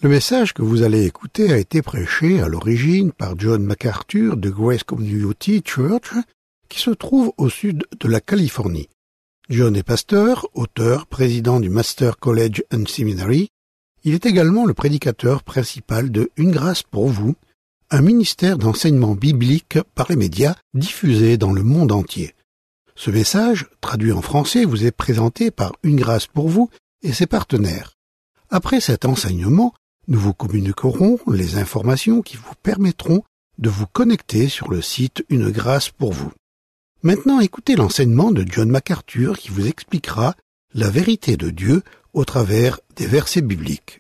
Le message que vous allez écouter a été prêché à l'origine par John MacArthur de Grace Community Church, qui se trouve au sud de la Californie. John est pasteur, auteur, président du Master College and Seminary. Il est également le prédicateur principal de Une grâce pour vous, un ministère d'enseignement biblique par les médias diffusé dans le monde entier. Ce message, traduit en français, vous est présenté par Une grâce pour vous et ses partenaires. Après cet enseignement, nous vous communiquerons les informations qui vous permettront de vous connecter sur le site Une grâce pour vous. Maintenant, écoutez l'enseignement de John MacArthur qui vous expliquera la vérité de Dieu au travers des versets bibliques.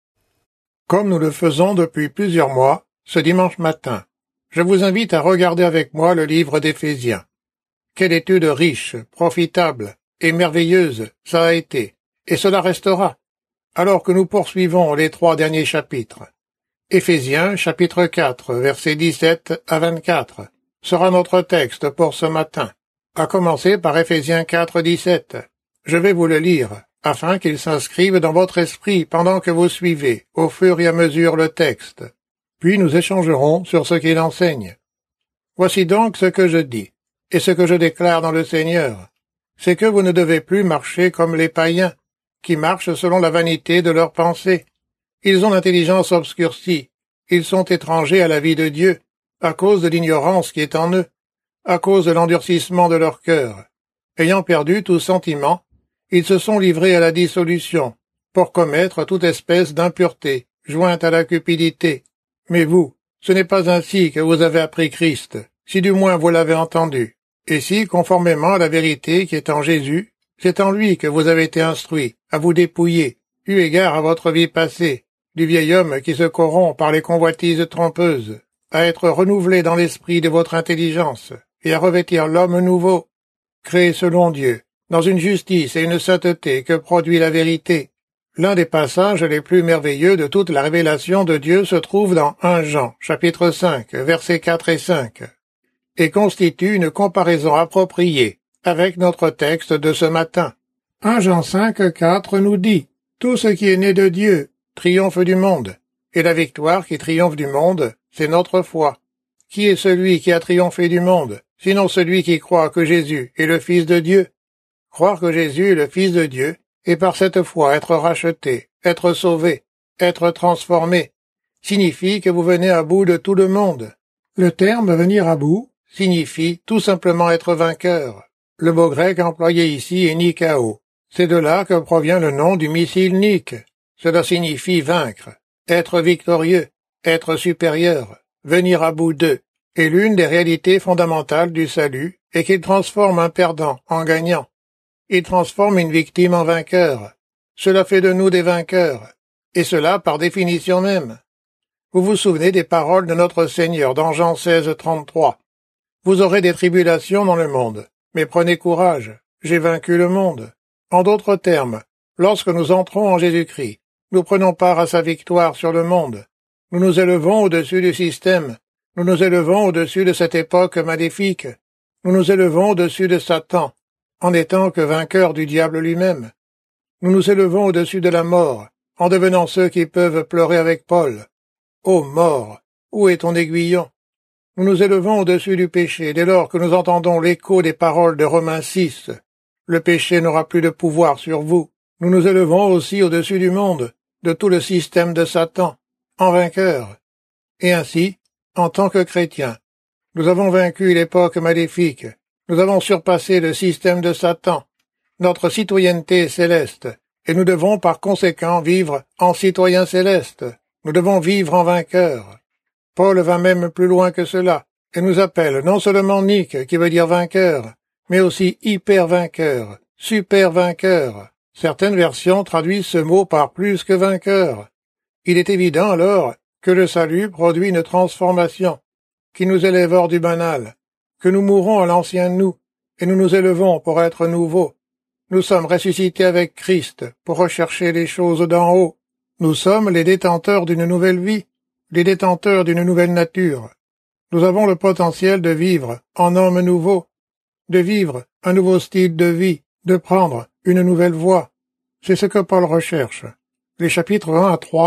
Comme nous le faisons depuis plusieurs mois, ce dimanche matin, je vous invite à regarder avec moi le livre d'Éphésiens. Quelle étude riche, profitable et merveilleuse ça a été, et cela restera, alors que nous poursuivons les 3 derniers chapitres. Éphésiens, chapitre 4, versets 17 à 24, sera notre texte pour ce matin, à commencer par Éphésiens 4, 17. Je vais vous le lire, afin qu'il s'inscrive dans votre esprit pendant que vous suivez, au fur et à mesure, le texte. Puis nous échangerons sur ce qu'il enseigne. Voici donc ce que je dis, et ce que je déclare dans le Seigneur, c'est que vous ne devez plus marcher comme les païens, qui marchent selon la vanité de leurs pensées. Ils ont l'intelligence obscurcie, ils sont étrangers à la vie de Dieu, à cause de l'ignorance qui est en eux, à cause de l'endurcissement de leur cœur. Ayant perdu tout sentiment, ils se sont livrés à la dissolution, pour commettre toute espèce d'impureté, jointe à la cupidité. Mais vous, ce n'est pas ainsi que vous avez appris Christ, si du moins vous l'avez entendu, et si, conformément à la vérité qui est en Jésus, c'est en lui que vous avez été instruits, à vous dépouiller, eu égard à votre vie passée, du vieil homme qui se corrompt par les convoitises trompeuses, à être renouvelé dans l'esprit de votre intelligence, et à revêtir l'homme nouveau, créé selon Dieu, dans une justice et une sainteté que produit la vérité. L'un des passages les plus merveilleux de toute la révélation de Dieu se trouve dans 1 Jean, chapitre 5, versets 4 et 5, et constitue une comparaison appropriée avec notre texte de ce matin. 1 Jean 5, 4 nous dit « Tout ce qui est né de Dieu triomphe du monde, et la victoire qui triomphe du monde, c'est notre foi. Qui est celui qui a triomphé du monde, sinon celui qui croit que Jésus est le Fils de Dieu? Croire que Jésus est le Fils de Dieu, et par cette foi être racheté, être sauvé, être transformé, signifie que vous venez à bout de tout le monde. Le terme « venir à bout » signifie tout simplement être vainqueur. Le mot grec employé ici est nikao. C'est de là que provient le nom du missile Nik. Cela signifie vaincre, être victorieux, être supérieur, venir à bout d'eux. Et l'une des réalités fondamentales du salut est qu'il transforme un perdant en gagnant. Il transforme une victime en vainqueur. Cela fait de nous des vainqueurs, et cela par définition même. Vous vous souvenez des paroles de notre Seigneur dans Jean 16, 33. Vous aurez des tribulations dans le monde, mais prenez courage, j'ai vaincu le monde. En d'autres termes, lorsque nous entrons en Jésus-Christ, nous prenons part à sa victoire sur le monde. Nous nous élevons au-dessus du système, nous nous élevons au-dessus de cette époque maléfique, nous nous élevons au-dessus de Satan, en n'étant que vainqueurs du diable lui-même. Nous nous élevons au-dessus de la mort, en devenant ceux qui peuvent pleurer avec Paul. Ô mort, où est ton aiguillon? Nous nous élevons au-dessus du péché dès lors que nous entendons l'écho des paroles de Romains 6. Le péché n'aura plus de pouvoir sur vous. Nous nous élevons aussi au-dessus du monde, de tout le système de Satan, en vainqueurs. Et ainsi, en tant que chrétiens, nous avons vaincu l'époque maléfique, nous avons surpassé le système de Satan. Notre citoyenneté est céleste, et nous devons par conséquent vivre en citoyens célestes. Nous devons vivre en vainqueurs. Paul va même plus loin que cela, et nous appelle non seulement Nik, qui veut dire vainqueur, mais aussi hyper vainqueur, super vainqueur. Certaines versions traduisent ce mot par plus que vainqueur. Il est évident alors que le salut produit une transformation, qui nous élève hors du banal, que nous mourons à l'ancien nous, et nous nous élevons pour être nouveaux. Nous sommes ressuscités avec Christ pour rechercher les choses d'en haut. Nous sommes les détenteurs d'une nouvelle vie, les détenteurs d'une nouvelle nature. Nous avons le potentiel de vivre en homme nouveau, de vivre un nouveau style de vie, de prendre une nouvelle voie. C'est ce que Paul recherche. Les chapitres 1 à 3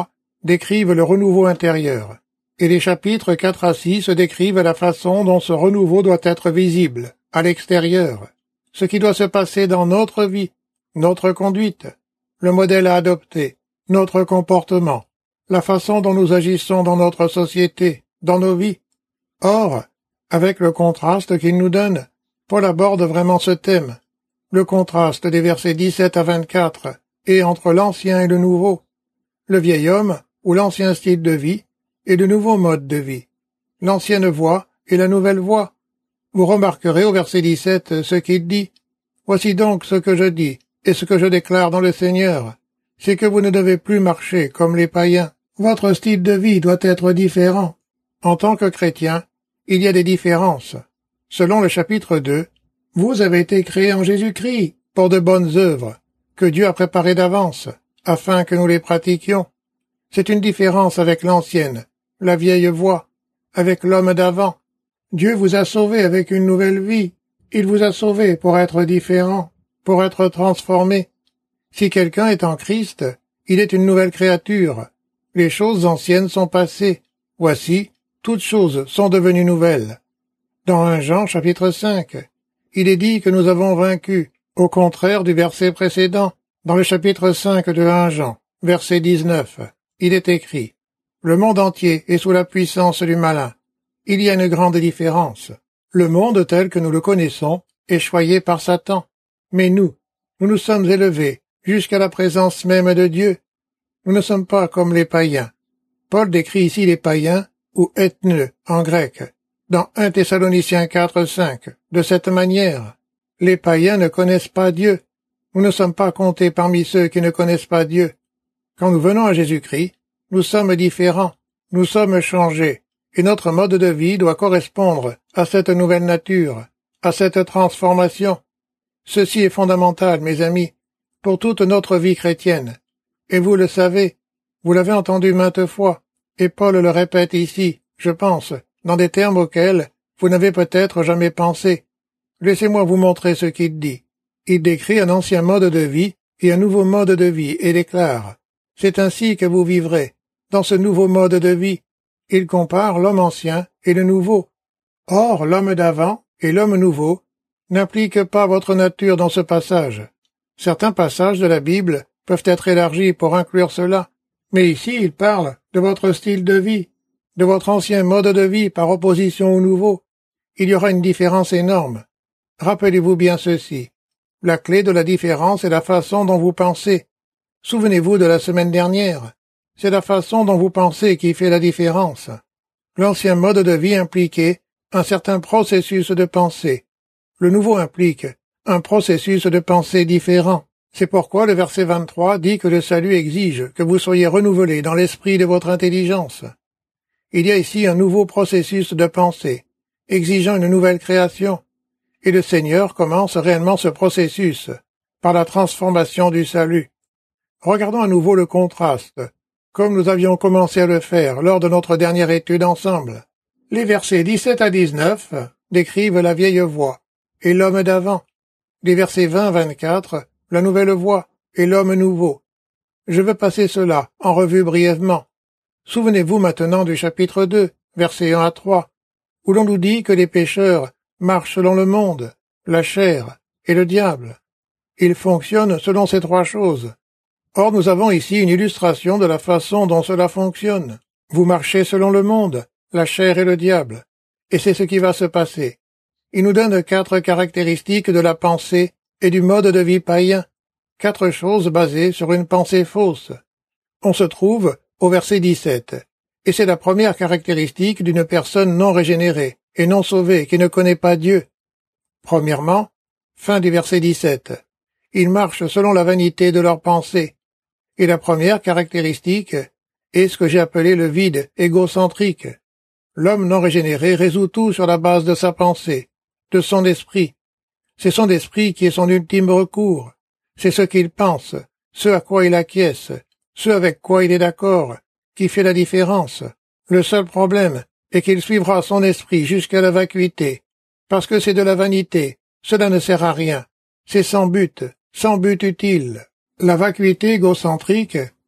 décrivent le renouveau intérieur, et les chapitres 4 à 6 décrivent la façon dont ce renouveau doit être visible, à l'extérieur, ce qui doit se passer dans notre vie, notre conduite, le modèle à adopter, notre comportement, la façon dont nous agissons dans notre société, dans nos vies. Or, avec le contraste qu'il nous donne, Paul aborde vraiment ce thème, le contraste des versets 17 à 24, et entre l'ancien et le nouveau, le vieil homme ou l'ancien style de vie et le nouveau mode de vie, l'ancienne voie et la nouvelle voie. Vous remarquerez au verset 17 ce qu'il dit. « Voici donc ce que je dis et ce que je déclare dans le Seigneur, c'est que vous ne devez plus marcher comme les païens. Votre style de vie doit être différent. En tant que chrétien, il y a des différences. Selon le chapitre 2, vous avez été créés en Jésus-Christ pour de bonnes œuvres, que Dieu a préparées d'avance, afin que nous les pratiquions. C'est une différence avec l'ancienne, la vieille voie, avec l'homme d'avant. Dieu vous a sauvé avec une nouvelle vie. Il vous a sauvé pour être différent, pour être transformé. Si quelqu'un est en Christ, il est une nouvelle créature. Les choses anciennes sont passées. Voici, toutes choses sont devenues nouvelles. Dans 1 Jean chapitre 5, il est dit que nous avons vaincu, au contraire du verset précédent. Dans le chapitre 5 de 1 Jean, verset 19, il est écrit « Le monde entier est sous la puissance du malin. Il y a une grande différence. Le monde tel que nous le connaissons est choyé par Satan. Mais nous nous sommes élevés jusqu'à la présence même de Dieu. Nous ne sommes pas comme les païens. » Paul décrit ici les païens, ou ethne en grec, dans 1 Thessaloniciens 4, 5, de cette manière. Les païens ne connaissent pas Dieu. Nous ne sommes pas comptés parmi ceux qui ne connaissent pas Dieu. Quand nous venons à Jésus-Christ, nous sommes différents, nous sommes changés, et notre mode de vie doit correspondre à cette nouvelle nature, à cette transformation. Ceci est fondamental, mes amis, pour toute notre vie chrétienne. Et vous le savez, vous l'avez entendu maintes fois, et Paul le répète ici, je pense, dans des termes auxquels vous n'avez peut-être jamais pensé. Laissez-moi vous montrer ce qu'il dit. Il décrit un ancien mode de vie et un nouveau mode de vie et déclare « C'est ainsi que vous vivrez, dans ce nouveau mode de vie. » Il compare l'homme ancien et le nouveau. Or, l'homme d'avant et l'homme nouveau n'impliquent pas votre nature dans ce passage. Certains passages de la Bible peuvent être élargis pour inclure cela, mais ici il parle de votre style de vie, de votre ancien mode de vie par opposition au nouveau. Il y aura une différence énorme. Rappelez-vous bien ceci. La clé de la différence est la façon dont vous pensez. Souvenez-vous de la semaine dernière. C'est la façon dont vous pensez qui fait la différence. L'ancien mode de vie impliquait un certain processus de pensée. Le nouveau implique un processus de pensée différent. C'est pourquoi le verset 23 dit que le salut exige que vous soyez renouvelés dans l'esprit de votre intelligence. Il y a ici un nouveau processus de pensée, exigeant une nouvelle création. Et le Seigneur commence réellement ce processus, par la transformation du salut. Regardons à nouveau le contraste, comme nous avions commencé à le faire lors de notre dernière étude ensemble. Les versets 17 à 19 décrivent la vieille voie et l'homme d'avant. Les versets 20 à 24, la nouvelle voie et l'homme nouveau. Je veux passer cela en revue brièvement. Souvenez-vous maintenant du chapitre 2, versets 1 à 3, où l'on nous dit que les pécheurs marchent selon le monde, la chair et le diable. Ils fonctionnent selon ces trois choses. Or, nous avons ici une illustration de la façon dont cela fonctionne. Vous marchez selon le monde, la chair et le diable. Et c'est ce qui va se passer. Il nous donne 4 caractéristiques de la pensée et du mode de vie païen. 4 choses basées sur une pensée fausse. On se trouve au verset 17. Et c'est la première caractéristique d'une personne non régénérée et non sauvée qui ne connaît pas Dieu. Premièrement, fin du verset 17. Ils marchent selon la vanité de leurs pensées. Et la première caractéristique est ce que j'ai appelé le vide égocentrique. L'homme non régénéré résout tout sur la base de sa pensée, de son esprit. C'est son esprit qui est son ultime recours. C'est ce qu'il pense, ce à quoi il acquiesce, ce avec quoi il est d'accord, qui fait la différence. Le seul problème est qu'il suivra son esprit jusqu'à la vacuité, parce que c'est de la vanité, cela ne sert à rien, c'est sans but utile. La vacuité égocentrique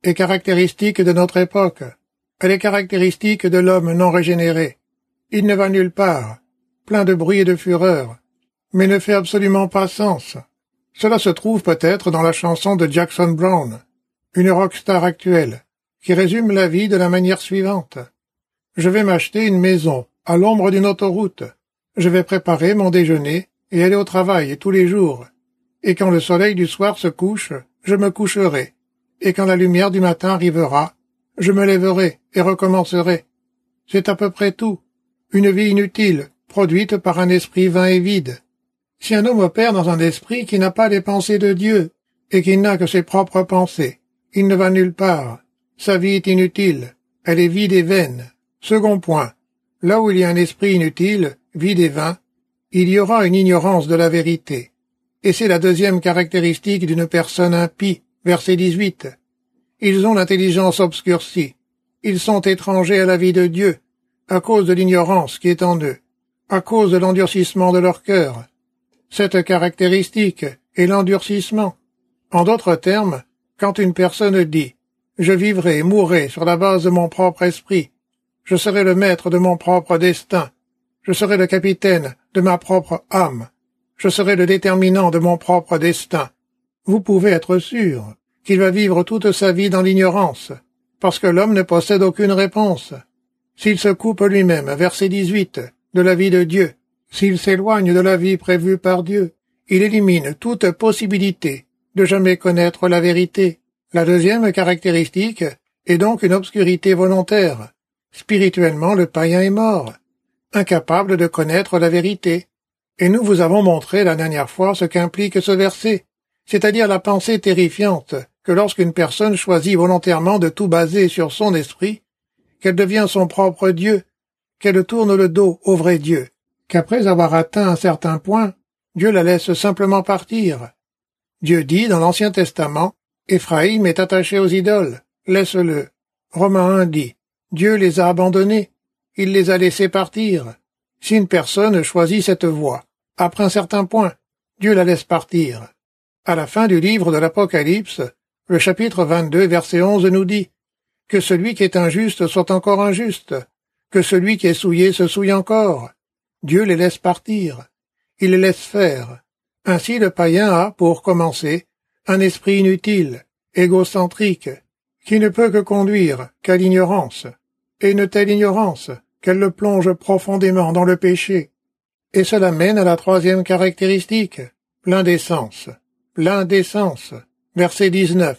est caractéristique de notre époque. Elle est caractéristique de l'homme non régénéré. Il ne va nulle part, plein de bruit et de fureur, mais ne fait absolument pas sens. Cela se trouve peut-être dans la chanson de Jackson Browne, une rockstar actuelle, qui résume la vie de la manière suivante. Je vais m'acheter une maison, à l'ombre d'une autoroute. Je vais préparer mon déjeuner et aller au travail tous les jours. Et quand le soleil du soir se couche, je me coucherai. Et quand la lumière du matin arrivera, je me lèverai et recommencerai. C'est à peu près tout. Une vie inutile, produite par un esprit vain et vide. Si un homme opère dans un esprit qui n'a pas les pensées de Dieu, et qui n'a que ses propres pensées, il ne va nulle part. Sa vie est inutile. Elle est vide et vaine. Second point. Là où il y a un esprit inutile, vide et vain, il y aura une ignorance de la vérité. Et c'est la deuxième caractéristique d'une personne impie, verset 18. Ils ont l'intelligence obscurcie. Ils sont étrangers à la vie de Dieu, à cause de l'ignorance qui est en eux, à cause de l'endurcissement de leur cœur. Cette caractéristique est l'endurcissement. En d'autres termes, quand une personne dit « Je vivrai et mourrai sur la base de mon propre esprit, je serai le maître de mon propre destin, je serai le capitaine de ma propre âme, je serai le déterminant de mon propre destin », vous pouvez être sûr qu'il va vivre toute sa vie dans l'ignorance, parce que l'homme ne possède aucune réponse. S'il se coupe lui-même, verset 18, de la vie de Dieu, s'il s'éloigne de la vie prévue par Dieu, il élimine toute possibilité de jamais connaître la vérité. La deuxième caractéristique est donc une obscurité volontaire. Spirituellement, le païen est mort, incapable de connaître la vérité. Et nous vous avons montré la dernière fois ce qu'implique ce verset, c'est-à-dire la pensée terrifiante que lorsqu'une personne choisit volontairement de tout baser sur son esprit, qu'elle devient son propre Dieu, qu'elle tourne le dos au vrai Dieu, qu'après avoir atteint un certain point, Dieu la laisse simplement partir. Dieu dit dans l'Ancien Testament, « Éphraïm est attaché aux idoles, laisse-le. » Romains 1 dit, « Dieu les a abandonnés, il les a laissés partir. » Si une personne choisit cette voie, après un certain point, Dieu la laisse partir. À la fin du livre de l'Apocalypse, le chapitre 22, verset 11 nous dit « Que celui qui est injuste soit encore injuste, que celui qui est souillé se souille encore. » Dieu les laisse partir. Il les laisse faire. Ainsi le païen a, pour commencer, un esprit inutile, égocentrique, qui ne peut que conduire qu'à l'ignorance, et une telle ignorance qu'elle le plonge profondément dans le péché. Et cela mène à la troisième caractéristique, l'indécence. L'indécence, verset 19.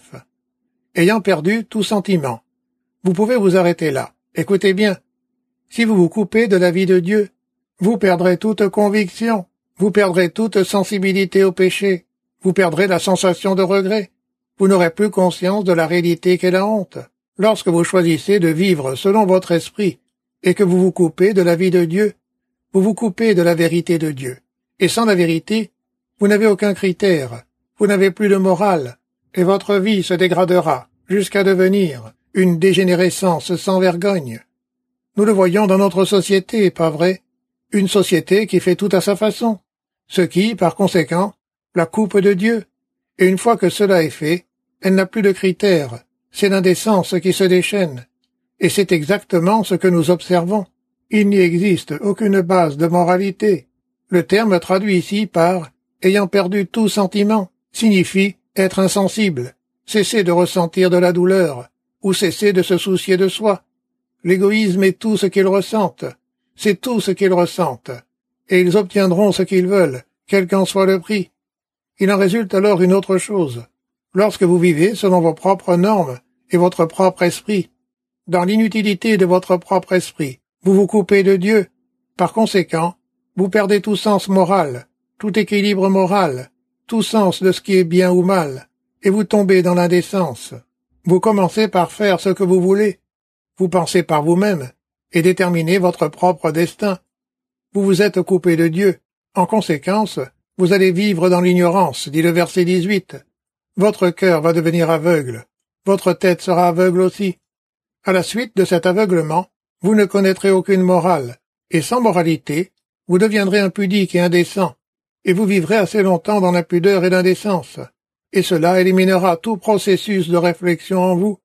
Ayant perdu tout sentiment. Vous pouvez vous arrêter là. Écoutez bien. Si vous vous coupez de la vie de Dieu, vous perdrez toute conviction, vous perdrez toute sensibilité au péché, vous perdrez la sensation de regret, vous n'aurez plus conscience de la réalité qu'est la honte. Lorsque vous choisissez de vivre selon votre esprit et que vous vous coupez de la vie de Dieu, vous vous coupez de la vérité de Dieu. Et sans la vérité, vous n'avez aucun critère, vous n'avez plus de morale, et votre vie se dégradera jusqu'à devenir une dégénérescence sans vergogne. Nous le voyons dans notre société, pas vrai? Une société qui fait tout à sa façon, ce qui, par conséquent, la coupe de Dieu. Et une fois que cela est fait, elle n'a plus de critères, c'est l'indécence qui se déchaîne. Et c'est exactement ce que nous observons. Il n'y existe aucune base de moralité. Le terme traduit ici par « ayant perdu tout sentiment » signifie être insensible, cesser de ressentir de la douleur, ou cesser de se soucier de soi. L'égoïsme est tout ce qu'ils ressentent, c'est tout ce qu'ils ressentent, et ils obtiendront ce qu'ils veulent, quel qu'en soit le prix. Il en résulte alors une autre chose. Lorsque vous vivez selon vos propres normes et votre propre esprit, dans l'inutilité de votre propre esprit, vous vous coupez de Dieu. Par conséquent, vous perdez tout sens moral, tout équilibre moral, tout sens de ce qui est bien ou mal, et vous tombez dans l'indécence. Vous commencez par faire ce que vous voulez. Vous pensez par vous-même et déterminez votre propre destin. Vous vous êtes coupé de Dieu. En conséquence, vous allez vivre dans l'ignorance, dit le verset 18. Votre cœur va devenir aveugle. Votre tête sera aveugle aussi. À la suite de cet aveuglement, vous ne connaîtrez aucune morale, et sans moralité, vous deviendrez impudique et indécent, et vous vivrez assez longtemps dans l'impudeur et l'indécence, et cela éliminera tout processus de réflexion en vous.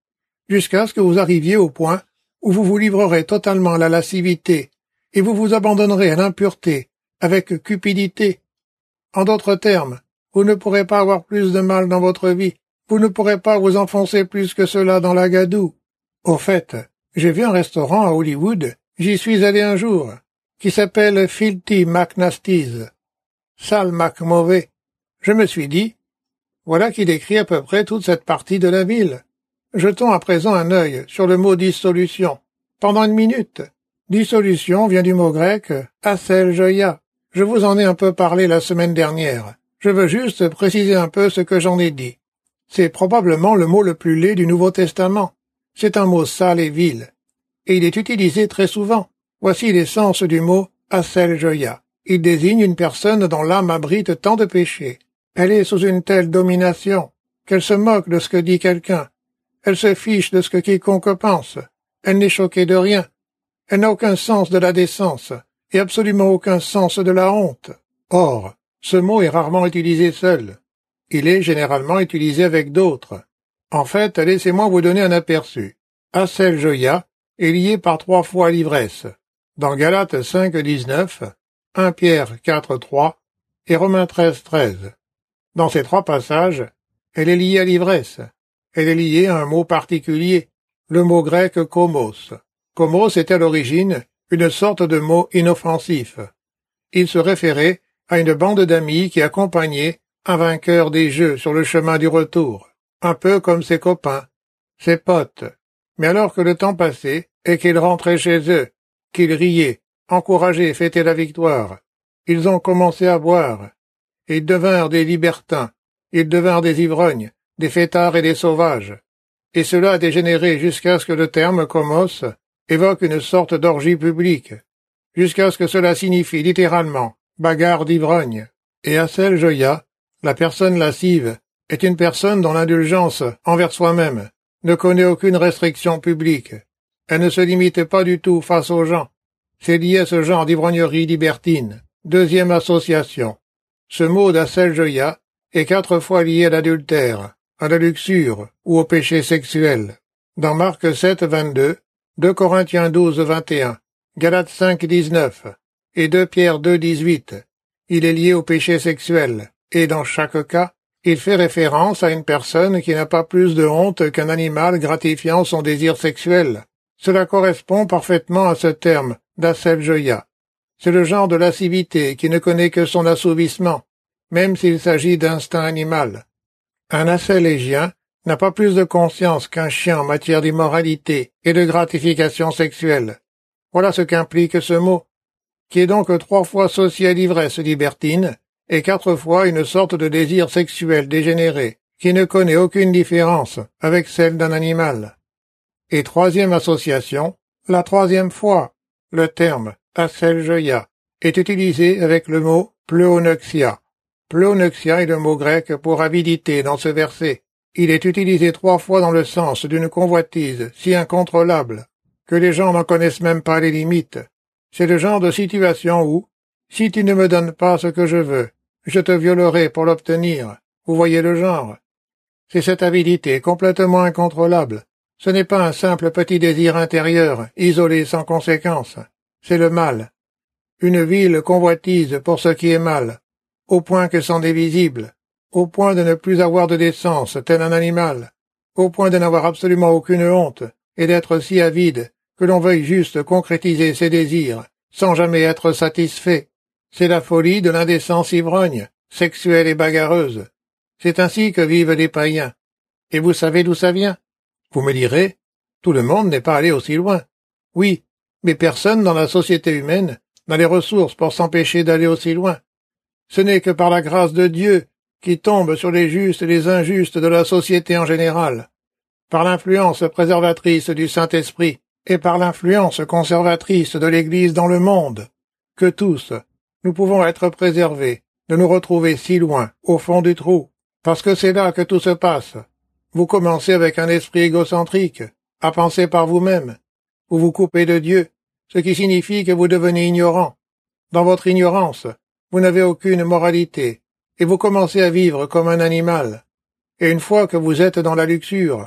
jusqu'à ce que vous arriviez au point où vous vous livrerez totalement à la lascivité, et vous vous abandonnerez à l'impureté, avec cupidité. En d'autres termes, vous ne pourrez pas avoir plus de mal dans votre vie, vous ne pourrez pas vous enfoncer plus que cela dans la gadoue. Au fait, j'ai vu un restaurant à Hollywood, j'y suis allé un jour, qui s'appelle Filthy McNasty's, sale Mac mauvais. Je me suis dit, voilà qui décrit à peu près toute cette partie de la ville. Jetons à présent un œil sur le mot dissolution. Pendant une minute. Dissolution vient du mot grec aselgeia. Je vous en ai un peu parlé la semaine dernière. Je veux juste préciser un peu ce que j'en ai dit. C'est probablement le mot le plus laid du Nouveau Testament. C'est un mot sale et vil. Et il est utilisé très souvent. Voici l'essence du mot aselgeia. Il désigne une personne dont l'âme abrite tant de péchés. Elle est sous une telle domination qu'elle se moque de ce que dit quelqu'un. Elle se fiche de ce que quiconque pense. Elle n'est choquée de rien. Elle n'a aucun sens de la décence et absolument aucun sens de la honte. Or, ce mot est rarement utilisé seul. Il est généralement utilisé avec d'autres. En fait, laissez-moi vous donner un aperçu. Aselgeia est lié par 3 fois à l'ivresse. Dans Galates 5:19, 1 Pierre 4:3 et Romains 13:13. Dans ces 3 passages, elle est liée à l'ivresse. Elle est liée à un mot particulier, le mot grec komos. Komos est à l'origine une sorte de mot inoffensif. Il se référait à une bande d'amis qui accompagnait un vainqueur des jeux sur le chemin du retour, un peu comme ses copains, ses potes. Mais alors que le temps passait et qu'ils rentraient chez eux, qu'ils riaient, encourageaient, fêtaient la victoire, ils ont commencé à boire. Ils devinrent des libertins, ils devinrent des ivrognes, des fêtards et des sauvages. Et cela a dégénéré jusqu'à ce que le terme komos évoque une sorte d'orgie publique, jusqu'à ce que cela signifie littéralement bagarre d'ivrogne. Et aselgeia, la personne lascive, est une personne dont l'indulgence envers soi-même ne connaît aucune restriction publique. Elle ne se limite pas du tout face aux gens. C'est lié à ce genre d'ivrognerie libertine. Deuxième association. Ce mot d'aselgeia est 4 fois lié à l'adultère, à la luxure ou au péché sexuel. Dans Marc 7:22, 2 Corinthiens 12:21, Galates 5:19 et 2 Pierre 2:18, il est lié au péché sexuel, et dans chaque cas, il fait référence à une personne qui n'a pas plus de honte qu'un animal gratifiant son désir sexuel. Cela correspond parfaitement à ce terme d'aselgeia. C'est le genre de lascivité qui ne connaît que son assouvissement, même s'il s'agit d'instinct animal. Un asélégien n'a pas plus de conscience qu'un chien en matière d'immoralité et de gratification sexuelle. Voilà ce qu'implique ce mot, qui est donc 3 fois associé à l'ivresse libertine et 4 fois une sorte de désir sexuel dégénéré, qui ne connaît aucune différence avec celle d'un animal. Et troisième association, la 3e fois, le terme aselgeia est utilisé avec le mot pleonexia. Pleonexia est le mot grec pour avidité dans ce verset. Il est utilisé 3 fois dans le sens d'une convoitise si incontrôlable que les gens n'en connaissent même pas les limites. C'est le genre de situation où, si tu ne me donnes pas ce que je veux, je te violerai pour l'obtenir. Vous voyez le genre. C'est cette avidité complètement incontrôlable. Ce n'est pas un simple petit désir intérieur, isolé sans conséquence. C'est le mal. Une vile convoitise pour ce qui est mal, au point que c'en est visible, au point de ne plus avoir de décence, tel un animal, au point de n'avoir absolument aucune honte, et d'être si avide que l'on veuille juste concrétiser ses désirs, sans jamais être satisfait. C'est la folie de l'indécence ivrogne, sexuelle et bagarreuse. C'est ainsi que vivent les païens. Et vous savez d'où ça vient? Vous me direz, tout le monde n'est pas allé aussi loin. Oui, mais personne dans la société humaine n'a les ressources pour s'empêcher d'aller aussi loin. Ce n'est que par la grâce de Dieu qui tombe sur les justes et les injustes de la société en général, par l'influence préservatrice du Saint-Esprit et par l'influence conservatrice de l'Église dans le monde, que tous, nous pouvons être préservés de nous retrouver si loin, au fond du trou, parce que c'est là que tout se passe. Vous commencez avec un esprit égocentrique, à penser par vous-même. Vous vous coupez de Dieu, ce qui signifie que vous devenez ignorant. Dans votre ignorance, vous n'avez aucune moralité, et vous commencez à vivre comme un animal. Et une fois que vous êtes dans la luxure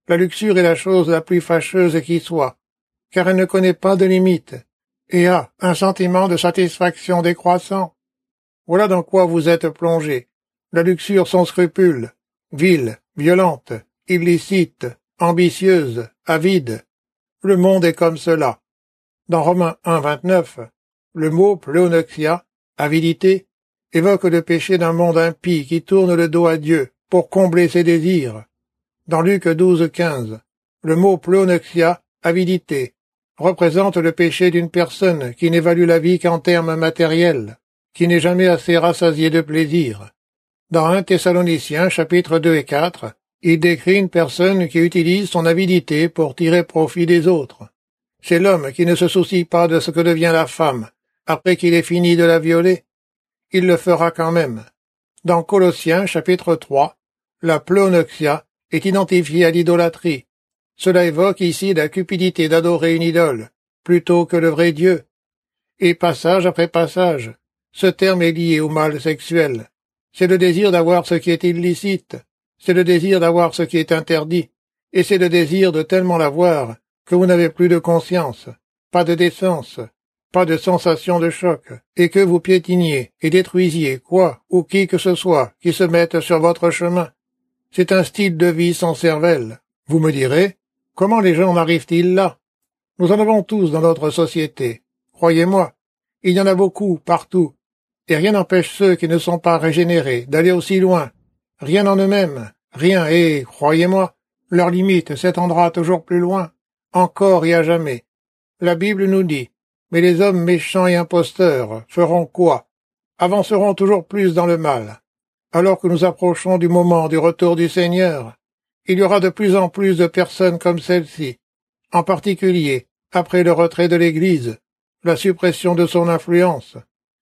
La luxure est la chose la plus fâcheuse qui soit, car elle ne connaît pas de limite, et a un sentiment de satisfaction décroissant. Voilà dans quoi vous êtes plongé. La luxure sans scrupule, vile, violente, illicite, ambitieuse, avide. Le monde est comme cela. Dans Romains 1,29, le mot pleonoxia, avidité, évoque le péché d'un monde impie qui tourne le dos à Dieu pour combler ses désirs. Dans Luc 12,15, le mot pleonoxia, avidité, représente le péché d'une personne qui n'évalue la vie qu'en termes matériels, qui n'est jamais assez rassasié de plaisir. Dans 1 Thessaloniciens chapitres 2 et 4, il décrit une personne qui utilise son avidité pour tirer profit des autres. C'est l'homme qui ne se soucie pas de ce que devient la femme après qu'il ait fini de la violer. Il le fera quand même. Dans Colossiens chapitre 3, la pleonoxia est identifiée à l'idolâtrie. Cela évoque ici la cupidité d'adorer une idole, plutôt que le vrai Dieu. Et passage après passage, ce terme est lié au mal sexuel. C'est le désir d'avoir ce qui est illicite, c'est le désir d'avoir ce qui est interdit, et c'est le désir de tellement l'avoir que vous n'avez plus de conscience, pas de décence, pas de sensation de choc, et que vous piétiniez et détruisiez quoi ou qui que ce soit qui se mette sur votre chemin. C'est un style de vie sans cervelle. Vous me direz, comment les gens en arrivent-ils là? Nous en avons tous dans notre société. Croyez-moi, il y en a beaucoup, partout. Et rien n'empêche ceux qui ne sont pas régénérés d'aller aussi loin. Rien en eux-mêmes, rien, et, croyez-moi, leur limite s'étendra toujours plus loin, encore et à jamais. La Bible nous dit, mais les hommes méchants et imposteurs feront quoi? Avanceront toujours plus dans le mal. Alors que nous approchons du moment du retour du Seigneur, il y aura de plus en plus de personnes comme celle-ci, en particulier après le retrait de l'Église, la suppression de son influence.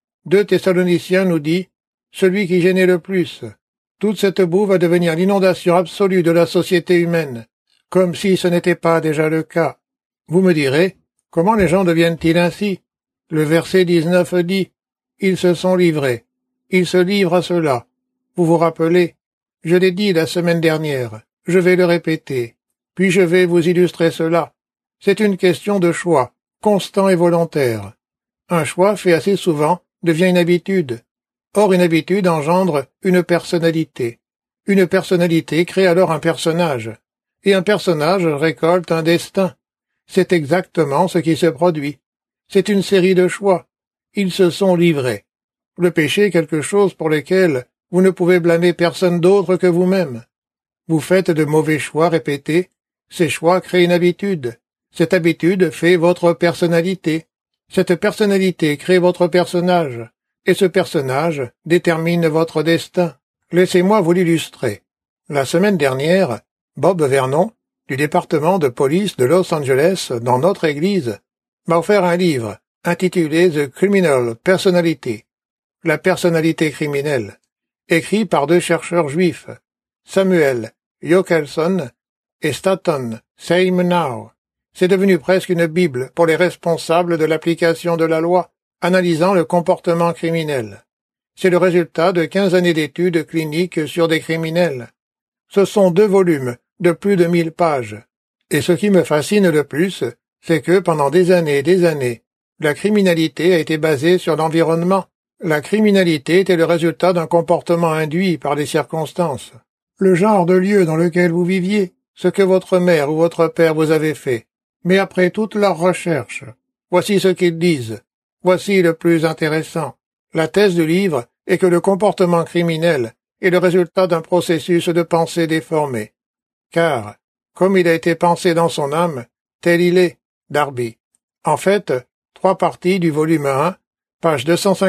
2 Thessaloniciens nous dit, celui qui gênait le plus. Toute cette boue va devenir l'inondation absolue de la société humaine, comme si ce n'était pas déjà le cas. Vous me direz, comment les gens deviennent-ils ainsi? Le verset 19 dit, ils se sont livrés. Ils se livrent à cela. Vous vous rappelez? Je l'ai dit la semaine dernière. Je vais le répéter. Puis je vais vous illustrer cela. C'est une question de choix, constant et volontaire. Un choix fait assez souvent devient une habitude. Or, une habitude engendre une personnalité. Une personnalité crée alors un personnage. Et un personnage récolte un destin. C'est exactement ce qui se produit. C'est une série de choix. Ils se sont livrés. Le péché est quelque chose pour lequel vous ne pouvez blâmer personne d'autre que vous-même. Vous faites de mauvais choix répétés. Ces choix créent une habitude. Cette habitude fait votre personnalité. Cette personnalité crée votre personnage, et ce personnage détermine votre destin. Laissez-moi vous l'illustrer. La semaine dernière, Bob Vernon, du département de police de Los Angeles, dans notre église, m'a offert un livre intitulé The Criminal Personality, la personnalité criminelle, écrit par 2 chercheurs juifs, Samuel Jokelson et Staton Seymour. C'est devenu presque une Bible pour les responsables de l'application de la loi, analysant le comportement criminel. C'est le résultat de 15 années d'études cliniques sur des criminels. Ce sont 2 volumes de plus de 1000 pages. Et ce qui me fascine le plus, c'est que pendant des années, la criminalité a été basée sur l'environnement. La criminalité était le résultat d'un comportement induit par les circonstances. Le genre de lieu dans lequel vous viviez, ce que votre mère ou votre père vous avait fait. Mais après toutes leurs recherches, voici ce qu'ils disent. Voici le plus intéressant. La thèse du livre est que le comportement criminel est le résultat d'un processus de pensée déformé. Car, comme il a été pensé dans son âme, tel il est, Darby. En fait, 3 parties du volume 1, pages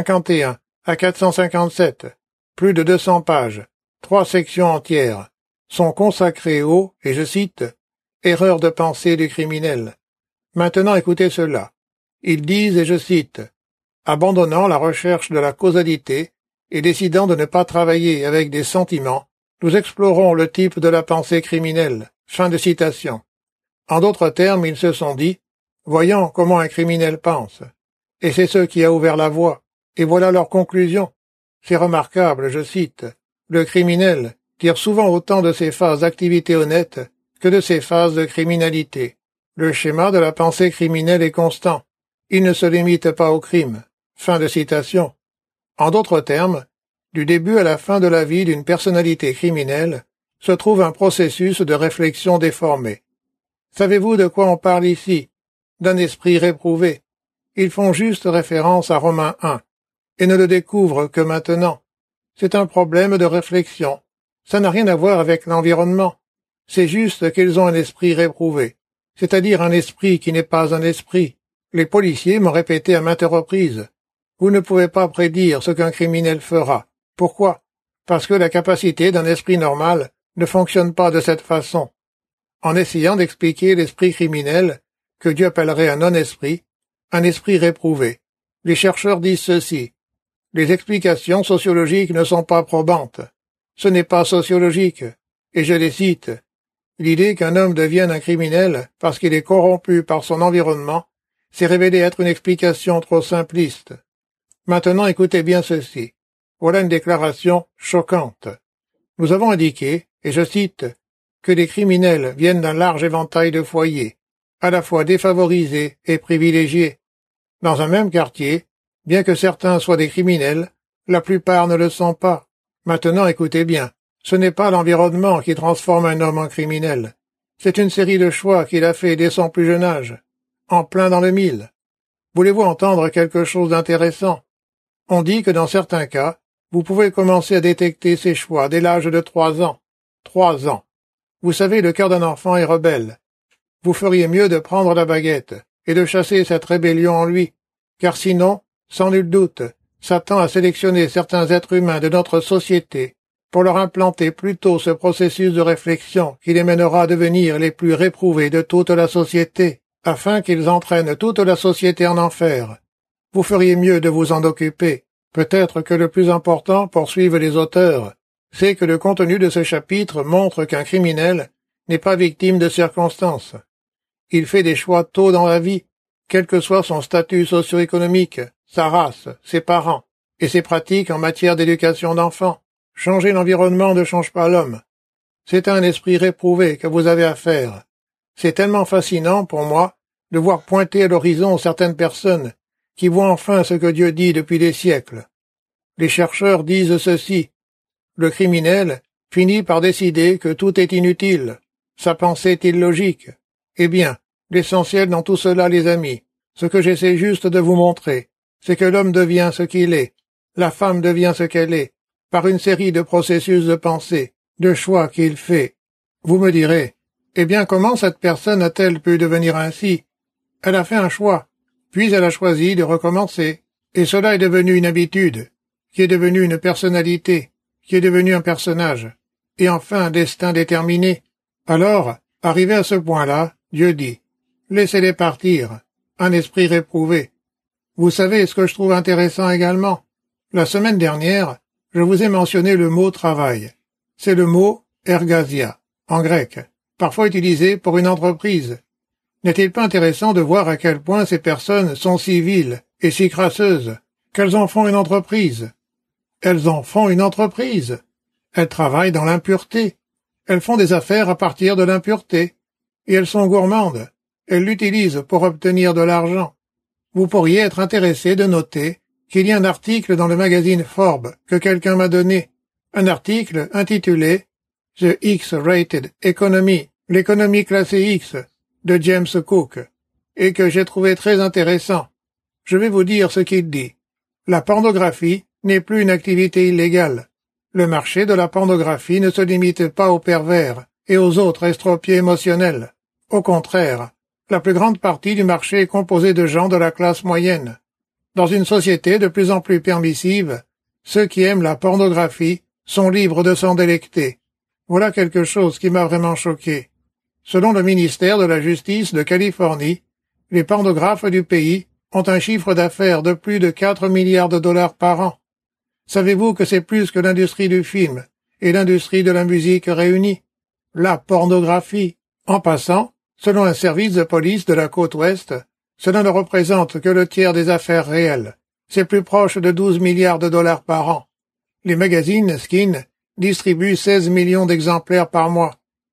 251 à 457, plus de 200 pages, 3 sections entières, sont consacrées aux, et je cite, erreurs de pensée du criminel. Maintenant écoutez cela. Ils disent, et je cite, abandonnant la recherche de la causalité et décidant de ne pas travailler avec des sentiments, nous explorons le type de la pensée criminelle. Fin de citation. En d'autres termes, ils se sont dit, voyons comment un criminel pense. Et c'est ce qui a ouvert la voie. Et voilà leur conclusion. C'est remarquable, je cite, le criminel tire souvent autant de ses phases d'activité honnête que de ces phases de criminalité. Le schéma de la pensée criminelle est constant. Il ne se limite pas au crime. Fin de citation. En d'autres termes, du début à la fin de la vie d'une personnalité criminelle se trouve un processus de réflexion déformé. Savez-vous de quoi on parle ici? D'un esprit réprouvé. Ils font juste référence à Romains 1, et ne le découvrent que maintenant. C'est un problème de réflexion. Ça n'a rien à voir avec l'environnement. C'est juste qu'ils ont un esprit réprouvé, c'est-à-dire un esprit qui n'est pas un esprit. Les policiers m'ont répété à maintes reprises. Vous ne pouvez pas prédire ce qu'un criminel fera. Pourquoi? Parce que la capacité d'un esprit normal ne fonctionne pas de cette façon. En essayant d'expliquer l'esprit criminel, que Dieu appellerait un non-esprit, un esprit réprouvé, les chercheurs disent ceci. Les explications sociologiques ne sont pas probantes. Ce n'est pas sociologique. Et je les cite. L'idée qu'un homme devienne un criminel parce qu'il est corrompu par son environnement s'est révélée être une explication trop simpliste. Maintenant écoutez bien ceci. Voilà une déclaration choquante. Nous avons indiqué, et je cite, que les criminels viennent d'un large éventail de foyers, à la fois défavorisés et privilégiés. Dans un même quartier, bien que certains soient des criminels, la plupart ne le sont pas. Maintenant écoutez bien, ce n'est pas l'environnement qui transforme un homme en criminel. C'est une série de choix qu'il a fait dès son plus jeune âge, en plein dans le mille. Voulez-vous entendre quelque chose d'intéressant? On dit que dans certains cas, vous pouvez commencer à détecter ces choix dès l'âge de 3 ans. 3 ans. Vous savez, le cœur d'un enfant est rebelle. Vous feriez mieux de prendre la baguette et de chasser cette rébellion en lui, car sinon, sans nul doute, Satan a sélectionné certains êtres humains de notre société pour leur implanter plutôt ce processus de réflexion qui les mènera à devenir les plus réprouvés de toute la société, afin qu'ils entraînent toute la société en enfer. Vous feriez mieux de vous en occuper. Peut-être que le plus important, poursuivent les auteurs, c'est que le contenu de ce chapitre montre qu'un criminel n'est pas victime de circonstances. Il fait des choix tôt dans la vie, quel que soit son statut socio-économique, sa race, ses parents, et ses pratiques en matière d'éducation d'enfants. Changer l'environnement ne change pas l'homme. C'est un esprit réprouvé que vous avez à faire. C'est tellement fascinant pour moi de voir pointer à l'horizon certaines personnes qui voient enfin ce que Dieu dit depuis des siècles. Les chercheurs disent ceci. Le criminel finit par décider que tout est inutile. Sa pensée est illogique. Eh bien, l'essentiel dans tout cela, les amis, ce que j'essaie juste de vous montrer, c'est que l'homme devient ce qu'il est, la femme devient ce qu'elle est, par une série de processus de pensée, de choix qu'il fait. Vous me direz, eh bien comment cette personne a-t-elle pu devenir ainsi? Elle a fait un choix, puis elle a choisi de recommencer, et cela est devenu une habitude, qui est devenue une personnalité, qui est devenu un personnage, et enfin un destin déterminé. Alors, arrivé à ce point-là, Dieu dit, laissez-les partir, un esprit réprouvé. Vous savez ce que je trouve intéressant également? La semaine dernière, je vous ai mentionné le mot travail. C'est le mot ergasia, en grec, parfois utilisé pour une entreprise. N'est-il pas intéressant de voir à quel point ces personnes sont si viles et si crasseuses qu'elles en font une entreprise? Elles en font une entreprise. Elles travaillent dans l'impureté. Elles font des affaires à partir de l'impureté. Et elles sont gourmandes. Elles l'utilisent pour obtenir de l'argent. Vous pourriez être intéressé de noter qu'il y a un article dans le magazine Forbes que quelqu'un m'a donné. Un article intitulé « The X-Rated Economy », l'économie classée X, de James Cook, et que j'ai trouvé très intéressant. Je vais vous dire ce qu'il dit. La pornographie n'est plus une activité illégale. Le marché de la pornographie ne se limite pas aux pervers et aux autres estropiés émotionnels. Au contraire, la plus grande partie du marché est composée de gens de la classe moyenne. Dans une société de plus en plus permissive, ceux qui aiment la pornographie sont libres de s'en délecter. Voilà quelque chose qui m'a vraiment choqué. Selon le ministère de la Justice de Californie, les pornographes du pays ont un chiffre d'affaires de plus de 4 milliards de dollars par an. Savez-vous que c'est plus que l'industrie du film et l'industrie de la musique réunies? La pornographie. En passant, selon un service de police de la côte ouest, cela ne représente que le tiers des affaires réelles. C'est plus proche de 12 milliards de dollars par an. Les magazines Skin distribuent 16 millions d'exemplaires par mois.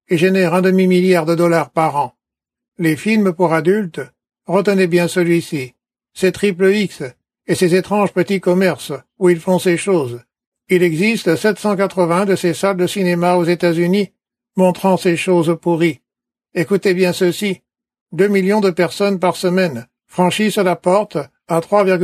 et génère $1 demi-milliard par an. Les films pour adultes, retenez bien celui-ci. C'est Triple X et ses étranges petits commerces où ils font ces choses. Il existe 780 de ces salles de cinéma aux États-Unis montrant ces choses pourries. Écoutez bien ceci. 2 millions de personnes par semaine franchissent la porte à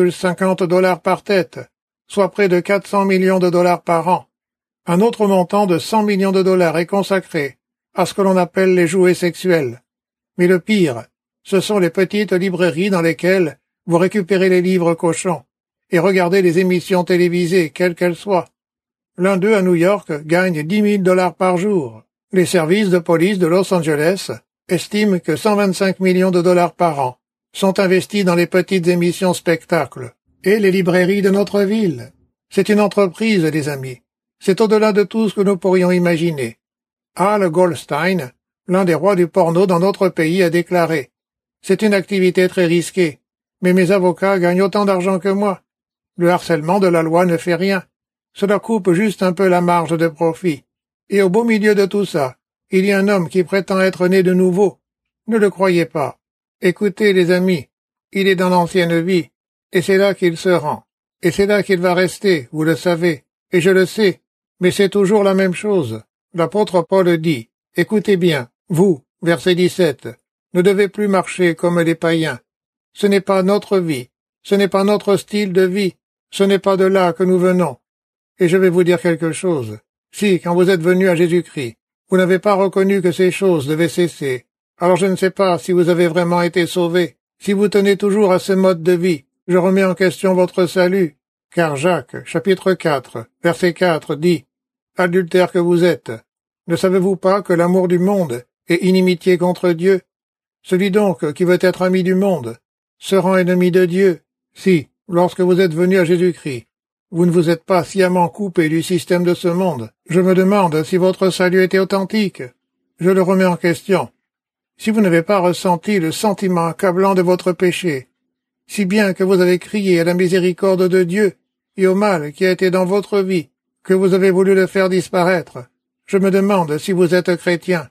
$3,50 par tête, soit près de 400 millions de dollars par an. Un autre montant de 100 millions de dollars est consacré à ce que l'on appelle les jouets sexuels. Mais le pire, ce sont les petites librairies dans lesquelles vous récupérez les livres cochons et regardez les émissions télévisées, quelles qu'elles soient. L'un d'eux à New York gagne $10 000 par jour. Les services de police de Los Angeles estiment que 125 millions de dollars par an sont investis dans les petites émissions spectacles. Et les librairies de notre ville. C'est une entreprise, les amis. C'est au-delà de tout ce que nous pourrions imaginer. Al Goldstein, l'un des rois du porno dans notre pays, a déclaré « C'est une activité très risquée, mais mes avocats gagnent autant d'argent que moi. Le harcèlement de la loi ne fait rien. Cela coupe juste un peu la marge de profit. Et au beau milieu de tout ça, il y a un homme qui prétend être né de nouveau. Ne le croyez pas. Écoutez, les amis, il est dans l'ancienne vie, et c'est là qu'il se rend. Et c'est là qu'il va rester, vous le savez, et je le sais, mais c'est toujours la même chose. L'apôtre Paul dit, écoutez bien, vous, verset 17, ne devez plus marcher comme les païens. Ce n'est pas notre vie, ce n'est pas notre style de vie, ce n'est pas de là que nous venons. Et je vais vous dire quelque chose. Si, quand vous êtes venu à Jésus-Christ, vous n'avez pas reconnu que ces choses devaient cesser, alors je ne sais pas si vous avez vraiment été sauvé. Si vous tenez toujours à ce mode de vie, je remets en question votre salut, car Jacques, chapitre 4, verset 4 dit « Adultères que vous êtes, ne savez-vous pas que l'amour du monde est inimitié contre Dieu? Celui donc qui veut être ami du monde se rend ennemi de Dieu. Si, lorsque vous êtes venu à Jésus-Christ, vous ne vous êtes pas sciemment coupé du système de ce monde, je me demande si votre salut était authentique. Je le remets en question. Si vous n'avez pas ressenti le sentiment accablant de votre péché, si bien que vous avez crié à la miséricorde de Dieu et au mal qui a été dans votre vie, que vous avez voulu le faire disparaître, je me demande si vous êtes chrétien.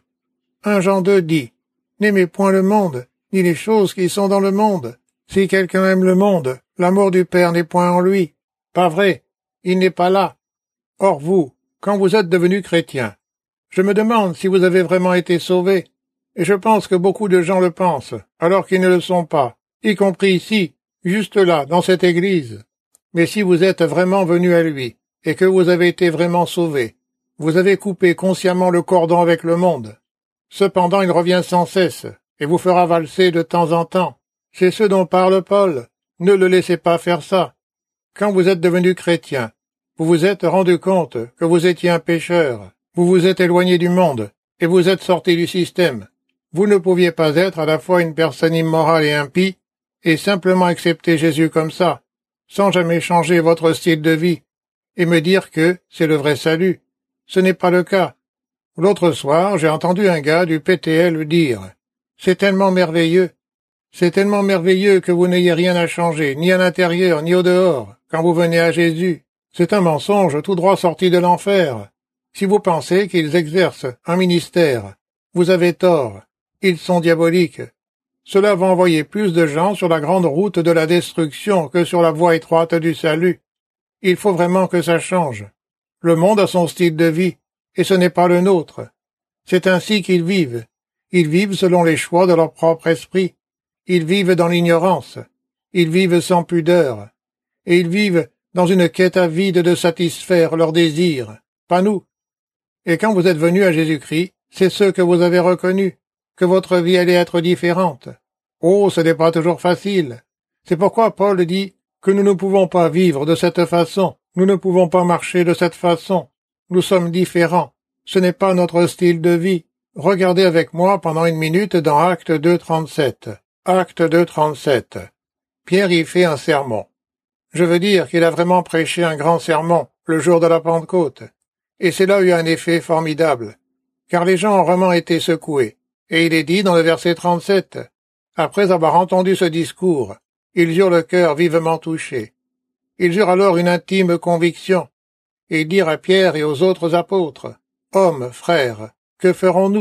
1 Jean 2 dit, « N'aimez point le monde, ni les choses qui sont dans le monde. Si quelqu'un aime le monde, l'amour du Père n'est point en lui. » Pas vrai, il n'est pas là. Or vous, quand vous êtes devenu chrétien, je me demande si vous avez vraiment été sauvé, et je pense que beaucoup de gens le pensent, alors qu'ils ne le sont pas, y compris ici, juste là, dans cette église. Mais si vous êtes vraiment venu à lui, et que vous avez été vraiment sauvé, vous avez coupé consciemment le cordon avec le monde. Cependant il revient sans cesse, et vous fera valser de temps en temps. C'est ce dont parle Paul. Ne le laissez pas faire ça. Quand vous êtes devenu chrétien, vous vous êtes rendu compte que vous étiez un pécheur, vous vous êtes éloigné du monde, et vous êtes sorti du système. Vous ne pouviez pas être à la fois une personne immorale et impie, et simplement accepter Jésus comme ça, sans jamais changer votre style de vie, et me dire que c'est le vrai salut. Ce n'est pas le cas. L'autre soir, j'ai entendu un gars du PTL dire « C'est tellement merveilleux. C'est tellement merveilleux que vous n'ayez rien à changer, ni à l'intérieur, ni au dehors, quand vous venez à Jésus. C'est un mensonge tout droit sorti de l'enfer. Si vous pensez qu'ils exercent un ministère, vous avez tort. Ils sont diaboliques. Cela va envoyer plus de gens sur la grande route de la destruction que sur la voie étroite du salut. Il faut vraiment que ça change. Le monde a son style de vie, et ce n'est pas le nôtre. C'est ainsi qu'ils vivent. Ils vivent selon les choix de leur propre esprit. Ils vivent dans l'ignorance. Ils vivent sans pudeur. Et ils vivent dans une quête avide de satisfaire leurs désirs. Pas nous. Et quand vous êtes venus à Jésus-Christ, c'est ce que vous avez reconnu, que votre vie allait être différente. Oh, ce n'est pas toujours facile. C'est pourquoi Paul dit que nous ne pouvons pas vivre de cette façon, nous ne pouvons pas marcher de cette façon. Nous sommes différents. Ce n'est pas notre style de vie. Regardez avec moi pendant une minute dans Acte 2:37. Acte 2:37. Pierre y fait un sermon. Je veux dire qu'il a vraiment prêché un grand sermon le jour de la Pentecôte. Et cela a eu un effet formidable, car les gens ont vraiment été secoués. Et il est dit dans le verset 37, après avoir entendu ce discours, ils eurent le cœur vivement touché. Ils eurent alors une intime conviction, et ils dirent à Pierre et aux autres apôtres, « Hommes, frères, que ferons-nous »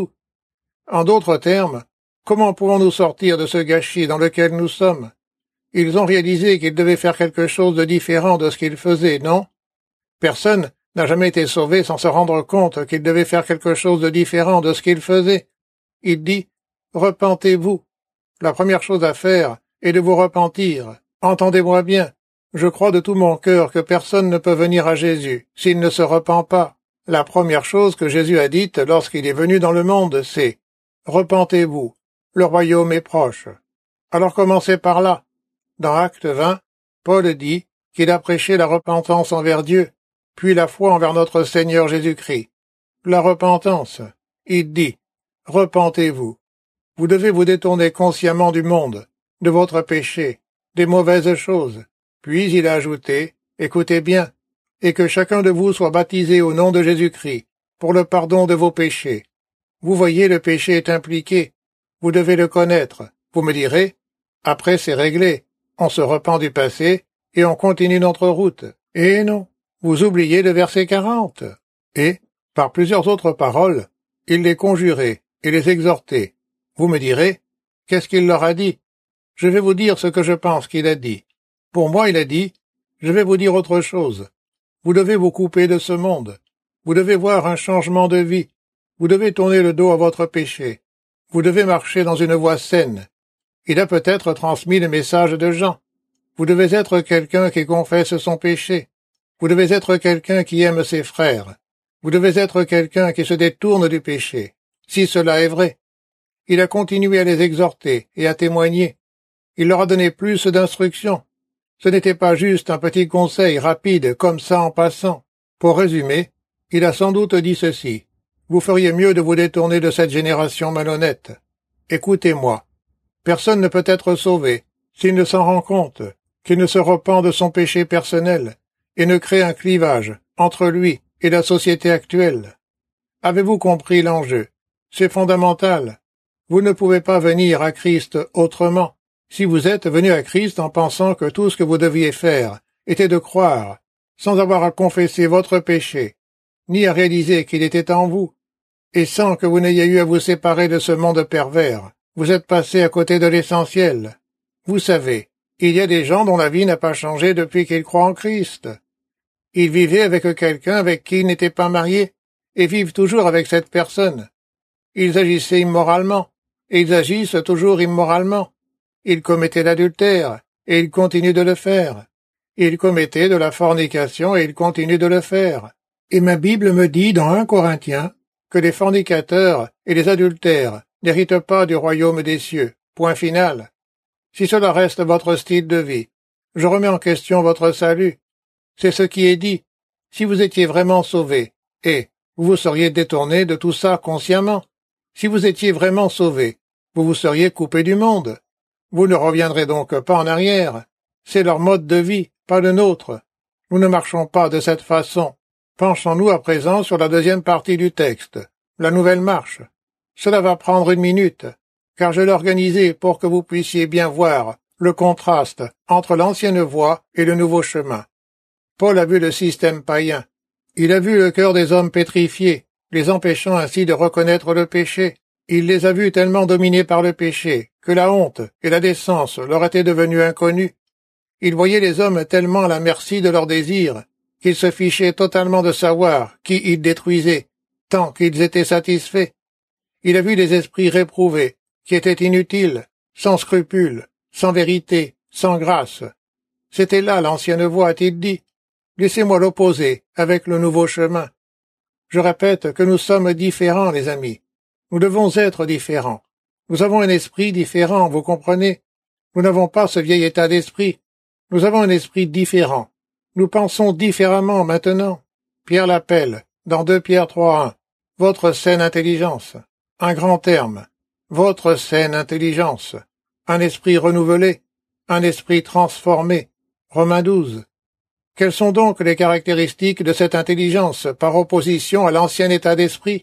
En d'autres termes, comment pouvons-nous sortir de ce gâchis dans lequel nous sommes? Ils ont réalisé qu'ils devaient faire quelque chose de différent de ce qu'ils faisaient, non? Personne n'a jamais été sauvé sans se rendre compte qu'il devait faire quelque chose de différent de ce qu'il faisait. Il dit, « Repentez-vous. » La première chose à faire est de vous repentir. Entendez-moi bien. Je crois de tout mon cœur que personne ne peut venir à Jésus s'il ne se repent pas. La première chose que Jésus a dite lorsqu'il est venu dans le monde, c'est « Repentez-vous. Le royaume est proche. » Alors commencez par là. Dans Acte 20, Paul dit qu'il a prêché la repentance envers Dieu, puis la foi envers notre Seigneur Jésus-Christ. La repentance, il dit, repentez-vous. Vous devez vous détourner consciemment du monde, de votre péché, des mauvaises choses. Puis il a ajouté, écoutez bien, et que chacun de vous soit baptisé au nom de Jésus-Christ, pour le pardon de vos péchés. Vous voyez, le péché est impliqué. Vous devez le connaître. Vous me direz, après c'est réglé. On se repent du passé, et on continue notre route. Et non, vous oubliez le verset 40. Et, par plusieurs autres paroles, il les conjurait et les exhortait. Vous me direz, qu'est-ce qu'il leur a dit? Je vais vous dire ce que je pense qu'il a dit. Pour moi, il a dit, je vais vous dire autre chose. Vous devez vous couper de ce monde. Vous devez voir un changement de vie. Vous devez tourner le dos à votre péché. Vous devez marcher dans une voie saine. Il a peut-être transmis le message de Jean. Vous devez être quelqu'un qui confesse son péché. Vous devez être quelqu'un qui aime ses frères. Vous devez être quelqu'un qui se détourne du péché, si cela est vrai. Il a continué à les exhorter et à témoigner. Il leur a donné plus d'instructions. Ce n'était pas juste un petit conseil rapide comme ça en passant. Pour résumer, il a sans doute dit ceci. Vous feriez mieux de vous détourner de cette génération malhonnête. Écoutez-moi. Personne ne peut être sauvé s'il ne s'en rend compte, qu'il ne se repent de son péché personnel et ne crée un clivage entre lui et la société actuelle. Avez-vous compris l'enjeu? C'est fondamental. Vous ne pouvez pas venir à Christ autrement. Si vous êtes venu à Christ en pensant que tout ce que vous deviez faire était de croire, sans avoir à confesser votre péché, ni à réaliser qu'il était en vous, et sans que vous n'ayez eu à vous séparer de ce monde pervers, vous êtes passé à côté de l'essentiel. Vous savez, il y a des gens dont la vie n'a pas changé depuis qu'ils croient en Christ. Ils vivaient avec quelqu'un avec qui ils n'étaient pas mariés, et vivent toujours avec cette personne. Ils agissaient immoralement, et ils agissent toujours immoralement. Ils commettaient l'adultère, et ils continuent de le faire. Ils commettaient de la fornication, et ils continuent de le faire. Et ma Bible me dit dans 1 Corinthiens que les fornicateurs et les adultères n'héritent pas du royaume des cieux. Point final. Si cela reste votre style de vie, je remets en question votre salut. C'est ce qui est dit. Si vous étiez vraiment sauvé, et vous vous seriez détourné de tout ça consciemment. Si vous étiez vraiment sauvé, vous vous seriez coupé du monde. Vous ne reviendrez donc pas en arrière. C'est leur mode de vie, pas le nôtre. Nous ne marchons pas de cette façon. Penchons-nous à présent sur la deuxième partie du texte, la nouvelle marche. Cela va prendre 1 minute, car je l'ai organisé pour que vous puissiez bien voir le contraste entre l'ancienne voie et le nouveau chemin. Paul a vu le système païen. Il a vu le cœur des hommes pétrifiés, les empêchant ainsi de reconnaître le péché. Il les a vus tellement dominés par le péché que la honte et la décence leur étaient devenues inconnues. Il voyait les hommes tellement à la merci de leurs désirs qu'ils se fichaient totalement de savoir qui ils détruisaient, tant qu'ils étaient satisfaits. Il a vu les esprits réprouvés, qui étaient inutiles, sans scrupules, sans vérité, sans grâce. C'était là l'ancienne voie, a-t-il dit. Laissez-moi l'opposer avec le nouveau chemin. Je répète que nous sommes différents, les amis. Nous devons être différents. Nous avons un esprit différent, vous comprenez? Nous n'avons pas ce vieil état d'esprit. Nous avons un esprit différent. Nous pensons différemment maintenant. Pierre l'appelle, dans 2 Pierre 3:1, votre saine intelligence. Un grand terme. Votre saine intelligence. Un esprit renouvelé. Un esprit transformé. Romains 12. Quelles sont donc les caractéristiques de cette intelligence par opposition à l'ancien état d'esprit?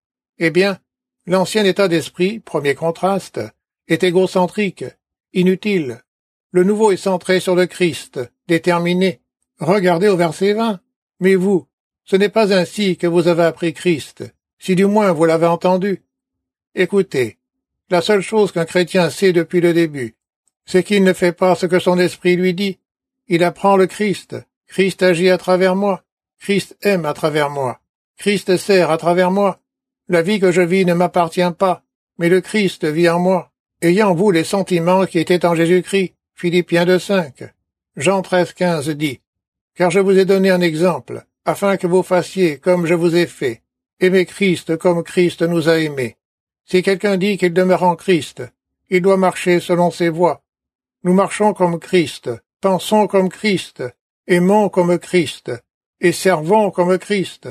Eh bien, l'ancien état d'esprit, premier contraste, est égocentrique, inutile. Le nouveau est centré sur le Christ, déterminé. Regardez au verset 20. Mais vous, ce n'est pas ainsi que vous avez appris Christ, si du moins vous l'avez entendu. Écoutez, la seule chose qu'un chrétien sait depuis le début, c'est qu'il ne fait pas ce que son esprit lui dit. Il apprend le Christ. Christ agit à travers moi. Christ aime à travers moi. Christ sert à travers moi. La vie que je vis ne m'appartient pas, mais le Christ vit en moi. Ayant en vous les sentiments qui étaient en Jésus-Christ. Philippiens 2:5. Jean 13:15 dit, « Car je vous ai donné un exemple, afin que vous fassiez comme je vous ai fait. Aimez Christ comme Christ nous a aimés. Si quelqu'un dit qu'il demeure en Christ, il doit marcher selon ses voies. Nous marchons comme Christ, pensons comme Christ, aimons comme Christ, et servons comme Christ.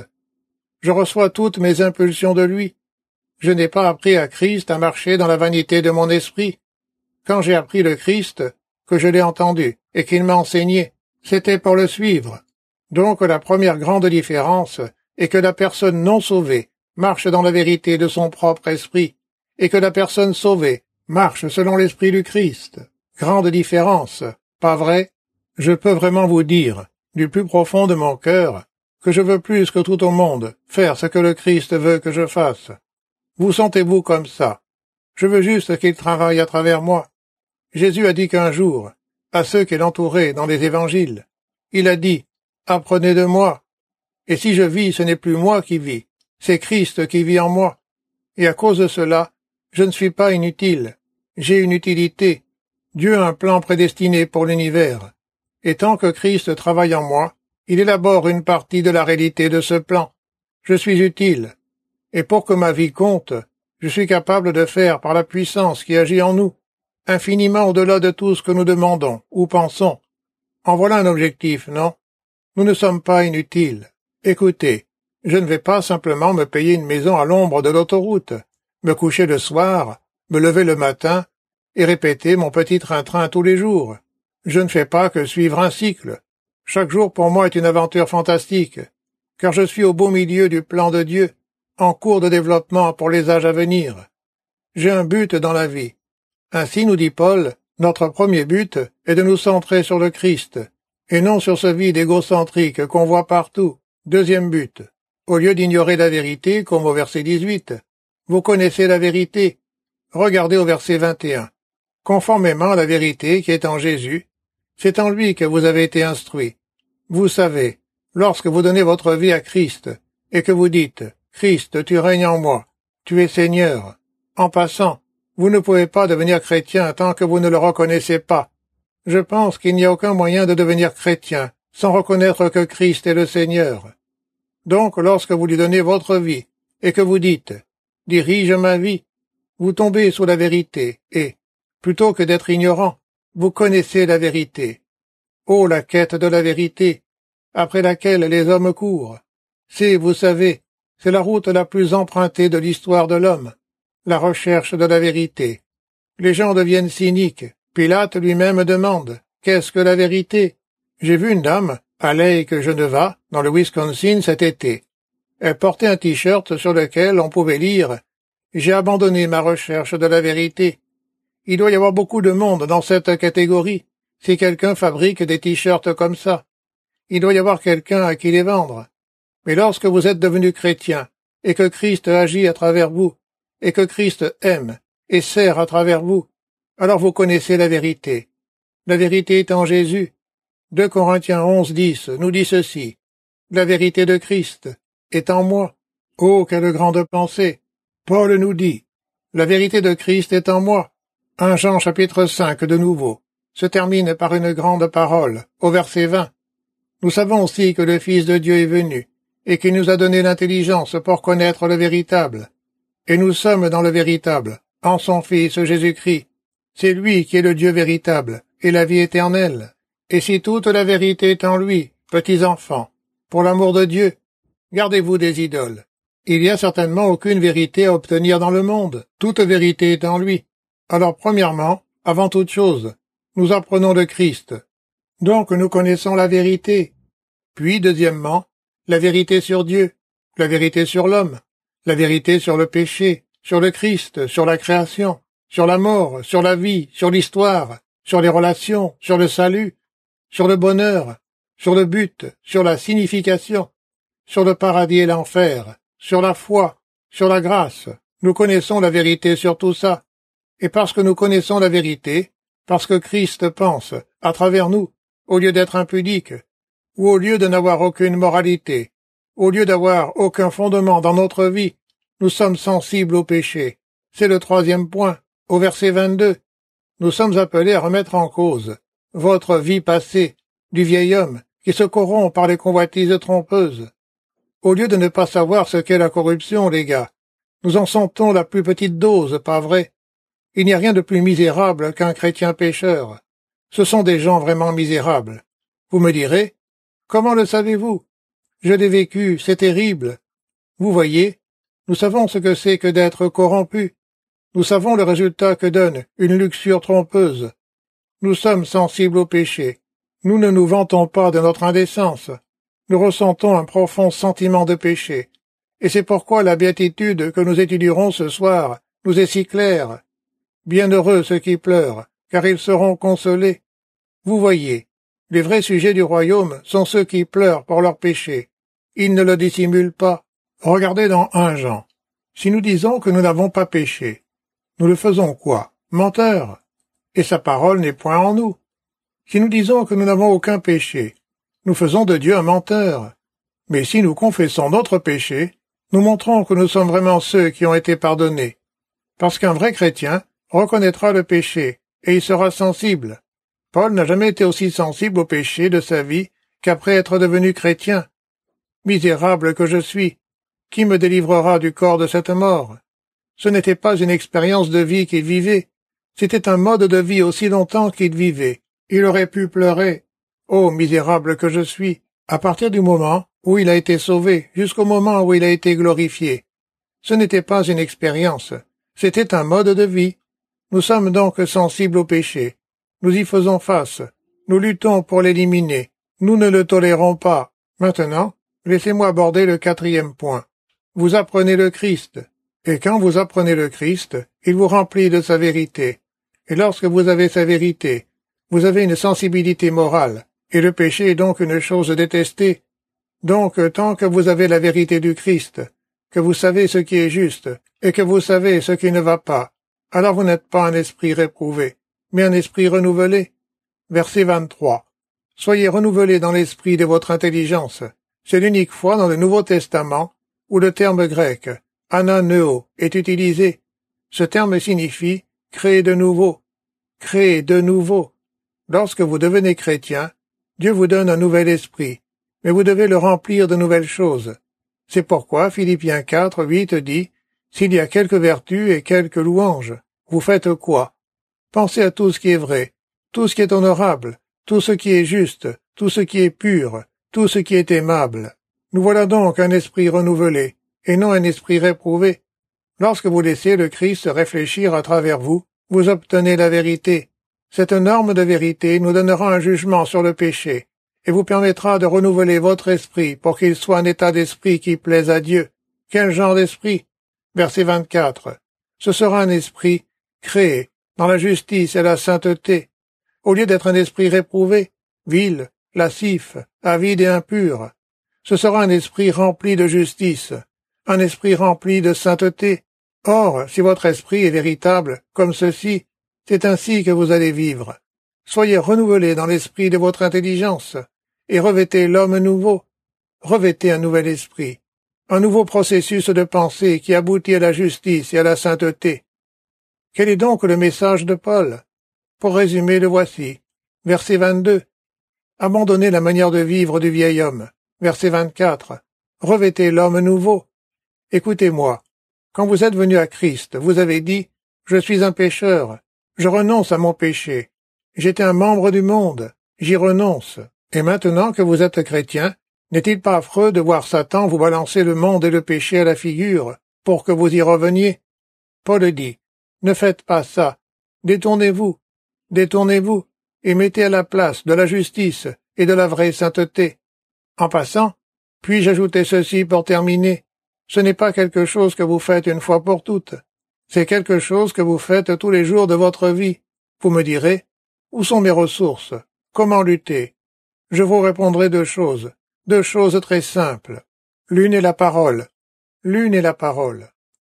Je reçois toutes mes impulsions de lui. Je n'ai pas appris à Christ à marcher dans la vanité de mon esprit. Quand j'ai appris le Christ, que je l'ai entendu et qu'il m'a enseigné, c'était pour le suivre. Donc la première grande différence est que la personne non sauvée marche dans la vérité de son propre esprit, et que la personne sauvée marche selon l'esprit du Christ. Grande différence, pas vrai? Je peux vraiment vous dire, du plus profond de mon cœur, que je veux plus que tout au monde faire ce que le Christ veut que je fasse. Vous sentez-vous comme ça? Je veux juste qu'il travaille à travers moi. Jésus a dit qu'un jour, à ceux qui l'entouraient dans les évangiles, il a dit, « Apprenez de moi. » Et si je vis, ce n'est plus moi qui vis, c'est Christ qui vit en moi. Et à cause de cela, je ne suis pas inutile. J'ai une utilité. Dieu a un plan prédestiné pour l'univers. Et tant que Christ travaille en moi, il élabore une partie de la réalité de ce plan. Je suis utile. Et pour que ma vie compte, je suis capable de faire par la puissance qui agit en nous, infiniment au-delà de tout ce que nous demandons ou pensons. En voilà un objectif, non? Nous ne sommes pas inutiles. Écoutez, je ne vais pas simplement me payer une maison à l'ombre de l'autoroute, me coucher le soir, me lever le matin et répéter mon petit train-train tous les jours. Je ne fais pas que suivre un cycle. Chaque jour pour moi est une aventure fantastique, car je suis au beau milieu du plan de Dieu, en cours de développement pour les âges à venir. J'ai un but dans la vie. Ainsi, nous dit Paul, notre premier but est de nous centrer sur le Christ, et non sur ce vide égocentrique qu'on voit partout. Deuxième but, au lieu d'ignorer la vérité, comme au verset 18, vous connaissez la vérité. Regardez au verset 21. Conformément à la vérité qui est en Jésus, c'est en lui que vous avez été instruits. Vous savez, lorsque vous donnez votre vie à Christ, et que vous dites, « Christ, tu règnes en moi, tu es Seigneur », en passant, vous ne pouvez pas devenir chrétien tant que vous ne le reconnaissez pas. Je pense qu'il n'y a aucun moyen de devenir chrétien sans reconnaître que Christ est le Seigneur. Donc, lorsque vous lui donnez votre vie, et que vous dites « Dirige ma vie », vous tombez sous la vérité, et, plutôt que d'être ignorant, vous connaissez la vérité. Oh, la quête de la vérité, après laquelle les hommes courent. Vous savez, c'est la route la plus empruntée de l'histoire de l'homme, la recherche de la vérité. Les gens deviennent cyniques. Pilate lui-même demande « Qu'est-ce que la vérité ?» J'ai vu une dame, à Lake Geneva, dans le Wisconsin cet été. Elle portait un t-shirt sur lequel on pouvait lire « J'ai abandonné ma recherche de la vérité ». Il doit y avoir beaucoup de monde dans cette catégorie, si quelqu'un fabrique des t-shirts comme ça. Il doit y avoir quelqu'un à qui les vendre. Mais lorsque vous êtes devenu chrétien, et que Christ agit à travers vous, et que Christ aime et sert à travers vous, alors vous connaissez la vérité. La vérité est en Jésus. 2 Corinthiens 11:10 nous dit ceci. La vérité de Christ est en moi. Oh, quelle grande pensée! Paul nous dit, la vérité de Christ est en moi. 1 Jean chapitre 5 de nouveau se termine par une grande parole, au verset 20. Nous savons aussi que le Fils de Dieu est venu, et qu'il nous a donné l'intelligence pour connaître le véritable. Et nous sommes dans le véritable, en son Fils Jésus-Christ. C'est lui qui est le Dieu véritable, et la vie éternelle. Et si toute la vérité est en lui, petits enfants, pour l'amour de Dieu, gardez-vous des idoles. Il n'y a certainement aucune vérité à obtenir dans le monde. Toute vérité est en lui. Alors premièrement, avant toute chose, nous apprenons le Christ. Donc nous connaissons la vérité. Puis deuxièmement, la vérité sur Dieu, la vérité sur l'homme, la vérité sur le péché, sur le Christ, sur la création, sur la mort, sur la vie, sur l'histoire, sur les relations, sur le salut, sur le bonheur, sur le but, sur la signification, sur le paradis et l'enfer, sur la foi, sur la grâce, Nous connaissons la vérité sur tout ça. Et parce que nous connaissons la vérité, parce que Christ pense, à travers nous, au lieu d'être impudique, ou au lieu de n'avoir aucune moralité, au lieu d'avoir aucun fondement dans notre vie, nous sommes sensibles au péché. C'est le troisième point, au verset 22. Nous sommes appelés à remettre en cause votre vie passée, du vieil homme, qui se corrompt par les convoitises trompeuses. Au lieu de ne pas savoir ce qu'est la corruption, les gars, nous en sentons la plus petite dose, pas vrai? Il n'y a rien de plus misérable qu'un chrétien pécheur. Ce sont des gens vraiment misérables. Vous me direz, comment le savez-vous? Je l'ai vécu, c'est terrible. Vous voyez, nous savons ce que c'est que d'être corrompu. Nous savons le résultat que donne une luxure trompeuse. Nous sommes sensibles au péché. Nous ne nous vantons pas de notre indécence. Nous ressentons un profond sentiment de péché. Et c'est pourquoi la béatitude que nous étudierons ce soir nous est si claire. Bienheureux ceux qui pleurent, car ils seront consolés. Vous voyez, les vrais sujets du royaume sont ceux qui pleurent pour leurs péchés. Ils ne le dissimulent pas. Regardez dans 1 Jean. Si nous disons que nous n'avons pas péché, nous le faisons quoi? Menteurs. Et sa parole n'est point en nous. Si nous disons que nous n'avons aucun péché, nous faisons de Dieu un menteur. Mais si nous confessons notre péché, nous montrons que nous sommes vraiment ceux qui ont été pardonnés. Parce qu'un vrai chrétien reconnaîtra le péché, et il sera sensible. Paul n'a jamais été aussi sensible au péché de sa vie qu'après être devenu chrétien. Misérable que je suis, qui me délivrera du corps de cette mort? Ce n'était pas une expérience de vie qu'il vivait, c'était un mode de vie aussi longtemps qu'il vivait. Il aurait pu pleurer. Oh, misérable que je suis, à partir du moment où il a été sauvé, jusqu'au moment où il a été glorifié. Ce n'était pas une expérience, c'était un mode de vie. Nous sommes donc sensibles au péché. Nous y faisons face. Nous luttons pour l'éliminer. Nous ne le tolérons pas. Maintenant, laissez-moi aborder le 4e point. Vous apprenez le Christ. Et quand vous apprenez le Christ, il vous remplit de sa vérité. Et lorsque vous avez sa vérité, vous avez une sensibilité morale. Et le péché est donc une chose détestée. Donc, tant que vous avez la vérité du Christ, que vous savez ce qui est juste, et que vous savez ce qui ne va pas, alors vous n'êtes pas un esprit réprouvé, mais un esprit renouvelé. Verset 23. Soyez renouvelés dans l'esprit de votre intelligence. C'est l'unique fois dans le Nouveau Testament où le terme grec « ananeo » est utilisé. Ce terme signifie « créer de nouveau ». Créer de nouveau. Lorsque vous devenez chrétien, Dieu vous donne un nouvel esprit, mais vous devez le remplir de nouvelles choses. C'est pourquoi Philippiens 4, 8 dit « S'il y a quelques vertus et quelques louanges, vous faites quoi? Pensez à tout ce qui est vrai, tout ce qui est honorable, tout ce qui est juste, tout ce qui est pur, tout ce qui est aimable. Nous voilà donc un esprit renouvelé, et non un esprit réprouvé. Lorsque vous laissez le Christ réfléchir à travers vous, vous obtenez la vérité. Cette norme de vérité nous donnera un jugement sur le péché, et vous permettra de renouveler votre esprit pour qu'il soit un état d'esprit qui plaise à Dieu. Quel genre d'esprit? Verset 24. Ce sera un esprit créé dans la justice et la sainteté, au lieu d'être un esprit réprouvé, vil, lascif, avide et impur. Ce sera un esprit rempli de justice, un esprit rempli de sainteté. Or, si votre esprit est véritable, comme ceci, c'est ainsi que vous allez vivre. Soyez renouvelés dans l'esprit de votre intelligence, et revêtez l'homme nouveau. Revêtez un nouvel esprit, un nouveau processus de pensée qui aboutit à la justice et à la sainteté. Quel est donc le message de Paul? Pour résumer, le voici. Verset 22. Abandonnez la manière de vivre du vieil homme. Verset 24. Revêtez l'homme nouveau. Écoutez-moi. Quand vous êtes venu à Christ, vous avez dit « Je suis un pécheur. Je renonce à mon péché. J'étais un membre du monde. J'y renonce. » Et maintenant que vous êtes chrétien, n'est-il pas affreux de voir Satan vous balancer le monde et le péché à la figure pour que vous y reveniez? Paul dit « Ne faites pas ça. Détournez-vous. Détournez-vous et mettez à la place de la justice et de la vraie sainteté. » En passant, puis-je ajouter ceci pour terminer? Ce n'est pas quelque chose que vous faites une fois pour toutes. C'est quelque chose que vous faites tous les jours de votre vie. Vous me direz, où sont mes ressources? Comment lutter? Je vous répondrai deux choses très simples. L'une est la parole. L'une est la parole.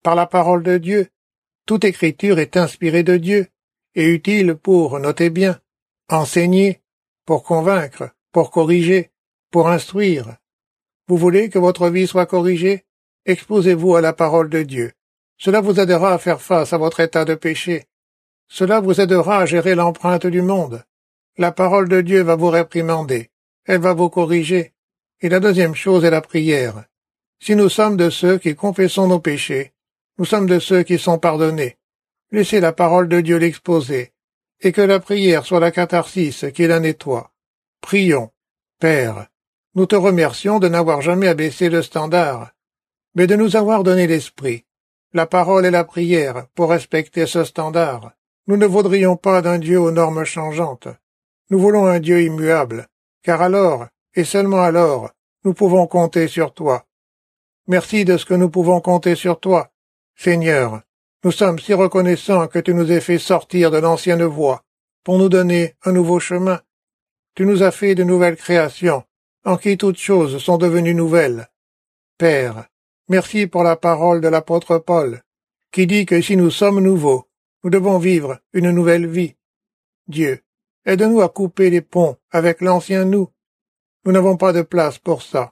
par la parole de Dieu. Toute écriture est inspirée de Dieu et utile pour, notez bien, enseigner, pour convaincre, pour corriger, pour instruire. Vous voulez que votre vie soit corrigée? Exposez-vous à la parole de Dieu. Cela vous aidera à faire face à votre état de péché. Cela vous aidera à gérer l'empreinte du monde. La parole de Dieu va vous réprimander. Elle va vous corriger. Et la deuxième chose est la prière. Si nous sommes de ceux qui confessons nos péchés, nous sommes de ceux qui sont pardonnés. Laissez la parole de Dieu l'exposer, et que la prière soit la catharsis qui la nettoie. Prions. Père, nous te remercions de n'avoir jamais abaissé le standard, mais de nous avoir donné l'esprit, la parole et la prière pour respecter ce standard. Nous ne voudrions pas d'un Dieu aux normes changeantes. Nous voulons un Dieu immuable, car alors, et seulement alors, nous pouvons compter sur toi. Merci de ce que nous pouvons compter sur toi. Seigneur, nous sommes si reconnaissants que tu nous aies fait sortir de l'ancienne voie pour nous donner un nouveau chemin. Tu nous as fait de nouvelles créations, en qui toutes choses sont devenues nouvelles. Père, merci pour la parole de l'apôtre Paul, qui dit que si nous sommes nouveaux, nous devons vivre une nouvelle vie. Dieu, aide-nous à couper les ponts avec l'ancien nous. Nous n'avons pas de place pour ça.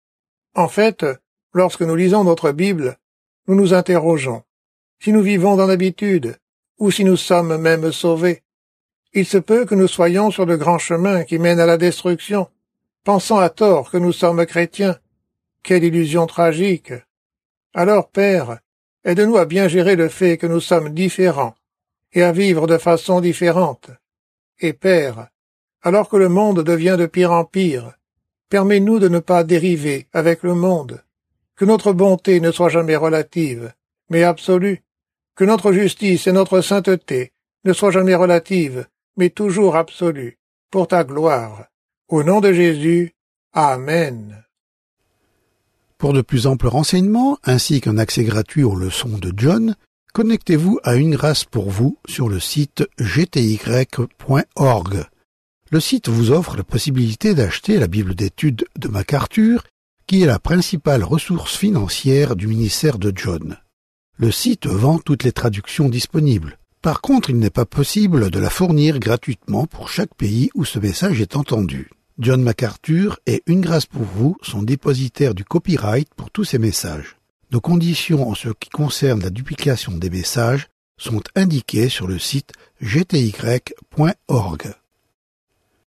En fait, lorsque nous lisons notre Bible, nous nous interrogeons. Si nous vivons dans l'habitude, ou si nous sommes même sauvés, il se peut que nous soyons sur de grands chemins qui mènent à la destruction, pensant à tort que nous sommes chrétiens. Quelle illusion tragique! Alors, Père, aide-nous à bien gérer le fait que nous sommes différents, et à vivre de façon différente. Et Père, alors que le monde devient de pire en pire, permets-nous de ne pas dériver avec le monde, que notre bonté ne soit jamais relative, mais absolue, que notre justice et notre sainteté ne soient jamais relatives, mais toujours absolues, pour ta gloire. Au nom de Jésus, Amen. Pour de plus amples renseignements, ainsi qu'un accès gratuit aux leçons de John, connectez-vous à Une Grâce pour vous sur le site gty.org. Le site vous offre la possibilité d'acheter la Bible d'études de MacArthur, qui est la principale ressource financière du ministère de John. Le site vend toutes les traductions disponibles. Par contre, il n'est pas possible de la fournir gratuitement pour chaque pays où ce message est entendu. John MacArthur et Une Grâce pour vous sont dépositaires du copyright pour tous ces messages. Nos conditions en ce qui concerne la duplication des messages sont indiquées sur le site gty.org.